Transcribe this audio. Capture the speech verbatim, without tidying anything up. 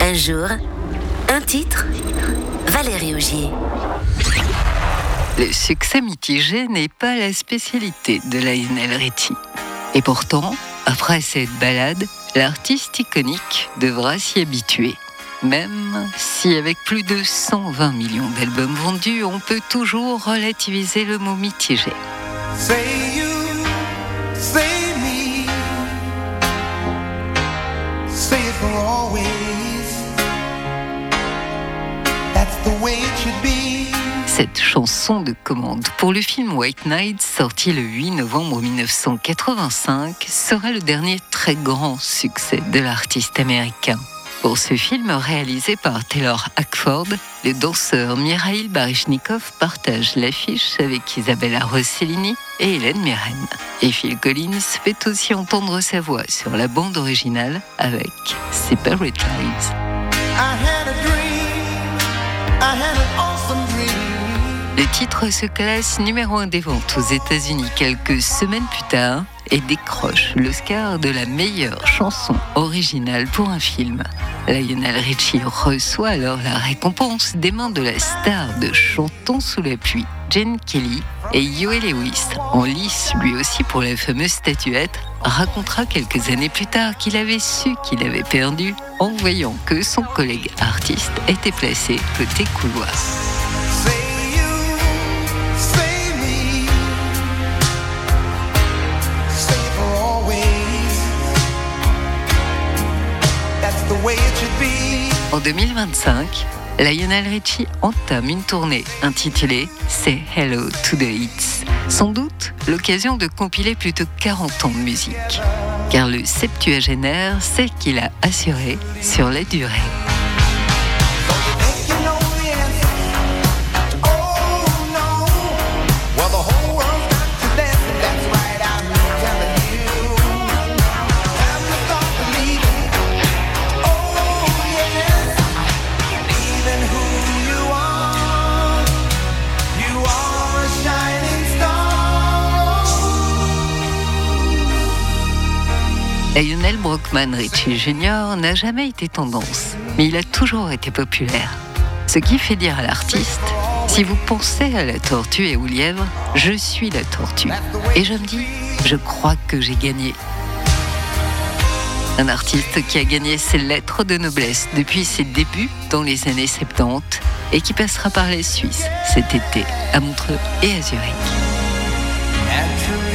Un jour, un titre, Valérie Augier. Le succès mitigé n'est pas la spécialité de Lionel Richie. Et pourtant, après cette balade, l'artiste iconique devra s'y habituer. Même si avec plus de cent vingt millions d'albums vendus, on peut toujours relativiser le mot mitigé. Say you, say me, say it for always. That's the way it should be. Cette chanson de commande pour le film White Night, sorti le huit novembre mille neuf cent quatre-vingt-cinq, sera le dernier très grand succès de l'artiste américain. Pour ce film réalisé par Taylor Hackford, le danseur Mikhail Baryshnikov partage l'affiche avec Isabella Rossellini et Hélène Mirren. Et Phil Collins fait aussi entendre sa voix sur la bande originale avec Separate Lives. I had a dream, I had an awesome dream. Le titre se classe numéro un des ventes aux États-Unis quelques semaines plus tard et décroche l'Oscar de la meilleure chanson originale pour un film. Lionel Richie reçoit alors la récompense des mains de la star de Chantons sous la pluie, Gene Kelly, et Huey Lewis, en lice lui aussi pour la fameuse statuette, racontera quelques années plus tard qu'il avait su qu'il avait perdu en voyant que son collègue artiste était placé côté couloir. En deux mille vingt-cinq, Lionel Richie entame une tournée intitulée « Say Hello to the Hits ». Sans doute l'occasion de compiler plus de quarante ans de musique. Car le septuagénaire sait qu'il a assuré sur la durée. Lionel Brockman Richie junior n'a jamais été tendance, mais il a toujours été populaire. Ce qui fait dire à l'artiste, si vous pensez à la tortue et au lièvre, je suis la tortue. Et je me dis, je crois que j'ai gagné. Un artiste qui a gagné ses lettres de noblesse depuis ses débuts dans les années soixante-dix et qui passera par les Suisses cet été à Montreux et à Zurich.